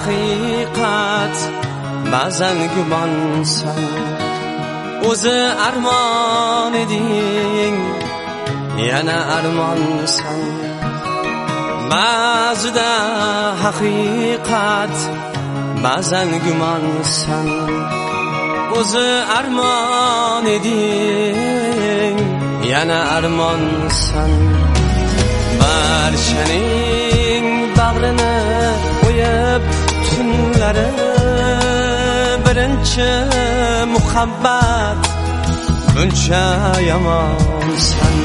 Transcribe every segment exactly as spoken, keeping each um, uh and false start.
haqiqat, ba'zan gumonsan. O'zi armon eding, yana armonsan. Ba'zida haqiqat, ba'zan gumonsan. O'zi armon eding, yana armonsan. Barchaning bag'rini o'yib tunlari, birinchi muhabbat buncha yomonsan.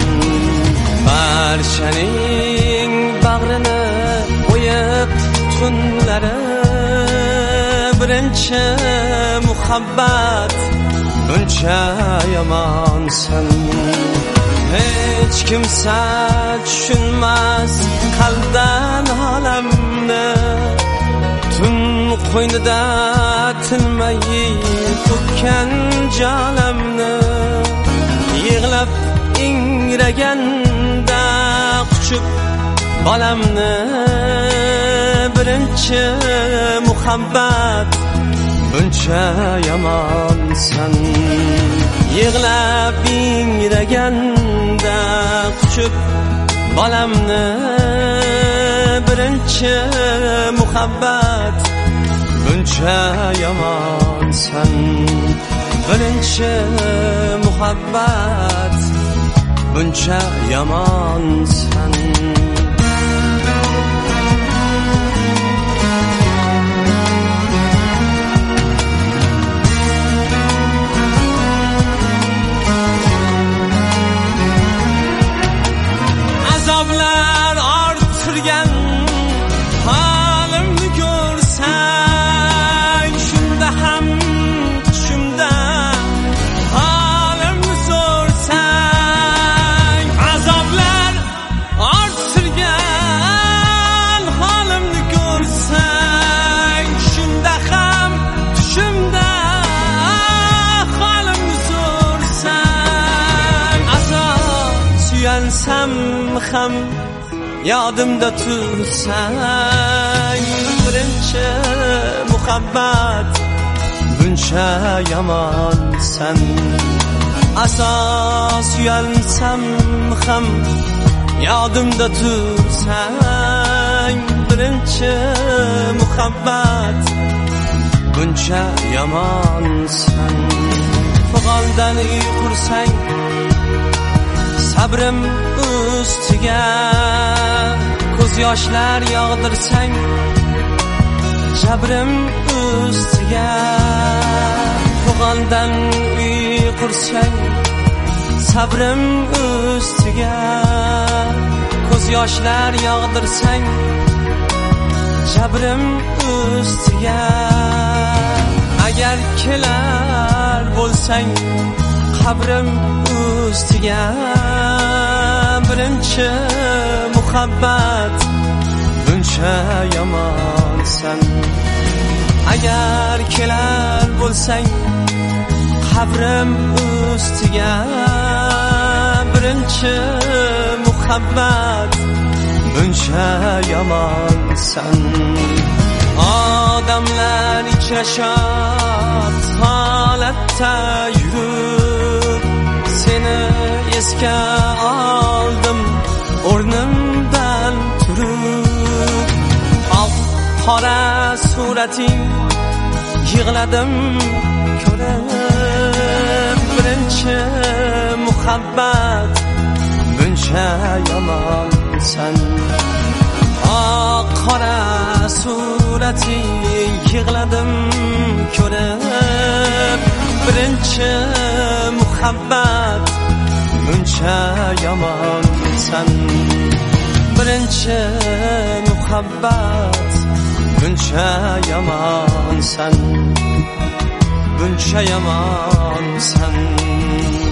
Barchaning bag'rini o'yib tunlari, birinchi muhabbat buncha yomonsan. Hech kimsa tushunmas qalbdan olamni, tun qo'ynida tinmay to'kkan jolamni. Yig'lab ingraganda quchib bolamni, birinchi muhabbat buncha yomonsan. Yig'lab ingraganda quchib bolamni, birinchi muhabbat buncha yomonsan. Birinchi muhabbat buncha yomonsan. Azoblar orttirgan halimni ko'rsang, shunda ham tushimda halimni so'rsang. Azoblar orttirgan halimni ko'rsang, shunda ham tushimda halimni so'rsang. Azob suyansam ham yodimda tursang, birinchi muhabbat buncha yomonsan. Asos suyansam ham yodimda tursang, birinchi muhabbat buncha yomonsan. Fig'ondan uy qursang, sabrim ustiga ko'z yoshlar yog'dirsang, jabrim ustiga. Fig'ondan uy qursang, sabrim ustiga ko'z yoshlar yog'dirsang, jabrim ustiga. Agar kelar bo'lsang qabrim ustiga, birinchi muhabbat buncha yomonsan. Agar kelar bo'lsang qabrim ustiga, birinchi muhabbat buncha yomonsan. Odamlar ichrashib holatda yurib, seni esga oldim o'rnimdan turib. Oq qora surating yig'ladim ko'rib, birinchi muhabbat buncha yomonsan. Oq qora surating yig'ladim ko'rib, birinchi muhabbat buncha yomonsan. Birinchi muhabbat buncha yomonsan. Buncha yomonsan.